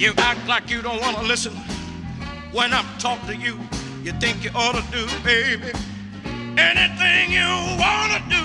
You act like you don't want to listen when I'm talking to you. You think you ought to do, baby, anything you want to do.